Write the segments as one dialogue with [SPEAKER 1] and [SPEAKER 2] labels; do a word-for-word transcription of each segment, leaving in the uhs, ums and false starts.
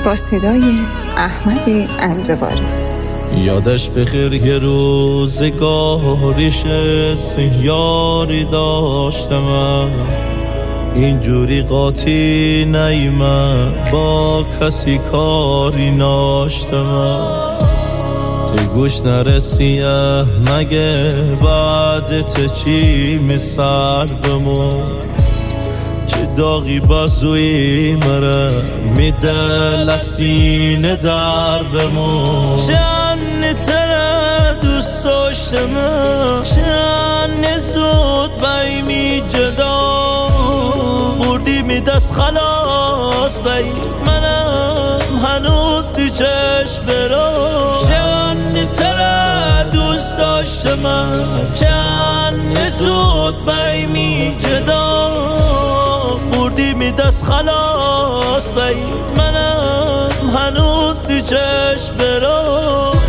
[SPEAKER 1] با صدای احمد اندواری.
[SPEAKER 2] یادش بخیر یه روزگاریش سیاری داشتم، اینجوری قاطی نیمه با کسی کاری ناشتم. توی گوش نرسیه مگه بعدت چی میسر بمون، چه داغی بازوی مره میده لسین در بمون. چند تره دوست داشتم، چند زود بیمی جدا بردی می دست خلاص بی منم هنوز تو چشم برو. چند تره دوست داشتم، چند زود بیمی جدا بردی می دست خلاص بی منم هنوز تو چشم برو.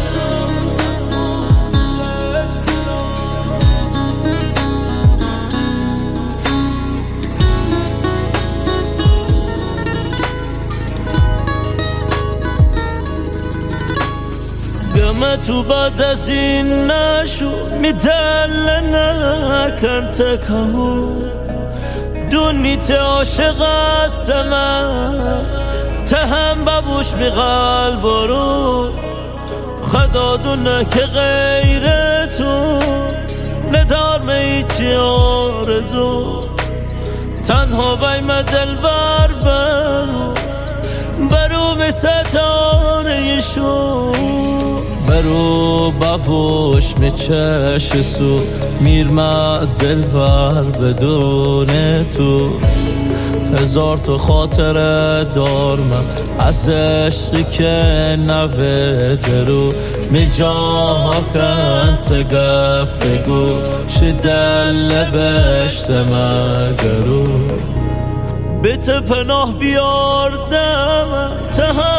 [SPEAKER 2] گمه تو بعد از این نشو میدل نکن تکهو دونیت عاشق هستم تهم ببوش می قلب رو خدا دونه که غیر تو ندار می چی آرزو تنها بیم دل بر برو برو می ستاره شو برو بفوش می چش سو میرمه دل بر بدون تو. هزار تو خاطره دارم از عشقی که نویده رو می جاها کنت گفتگو شدل بشت مگرو بیت پناه بیاردم ته